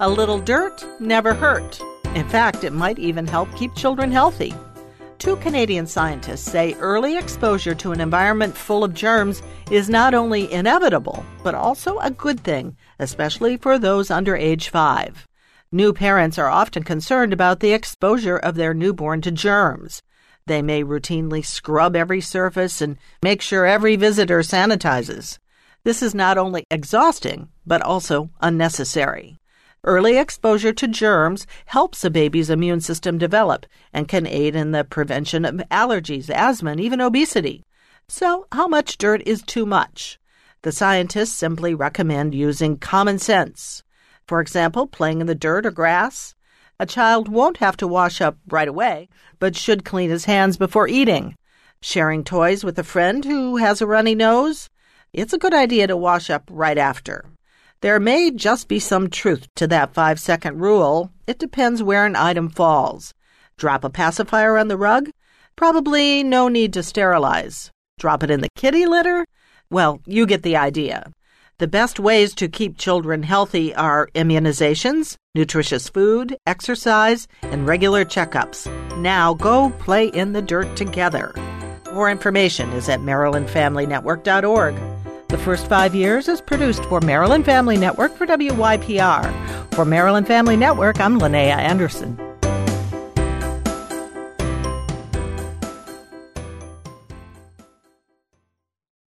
A little dirt never hurt. In fact, it might even help keep children healthy. 2 Canadian scientists say early exposure to an environment full of germs is not only inevitable, but also a good thing, especially for those under age 5. New parents are often concerned about the exposure of their newborn to germs. They may routinely scrub every surface and make sure every visitor sanitizes. This is not only exhausting, but also unnecessary. Early exposure to germs helps a baby's immune system develop and can aid in the prevention of allergies, asthma, and even obesity. So, how much dirt is too much? The scientists simply recommend using common sense. For example, playing in the dirt or grass. A child won't have to wash up right away, but should clean his hands before eating. Sharing toys with a friend who has a runny nose? It's a good idea to wash up right after. There may just be some truth to that 5-second rule. It depends where an item falls. Drop a pacifier on the rug? Probably no need to sterilize. Drop it in the kitty litter? Well, you get the idea. The best ways to keep children healthy are immunizations, nutritious food, exercise, and regular checkups. Now go play in the dirt together. More information is at MarylandFamilyNetwork.org. The First 5 Years is produced for Maryland Family Network for WYPR. For Maryland Family Network, I'm Linnea Anderson.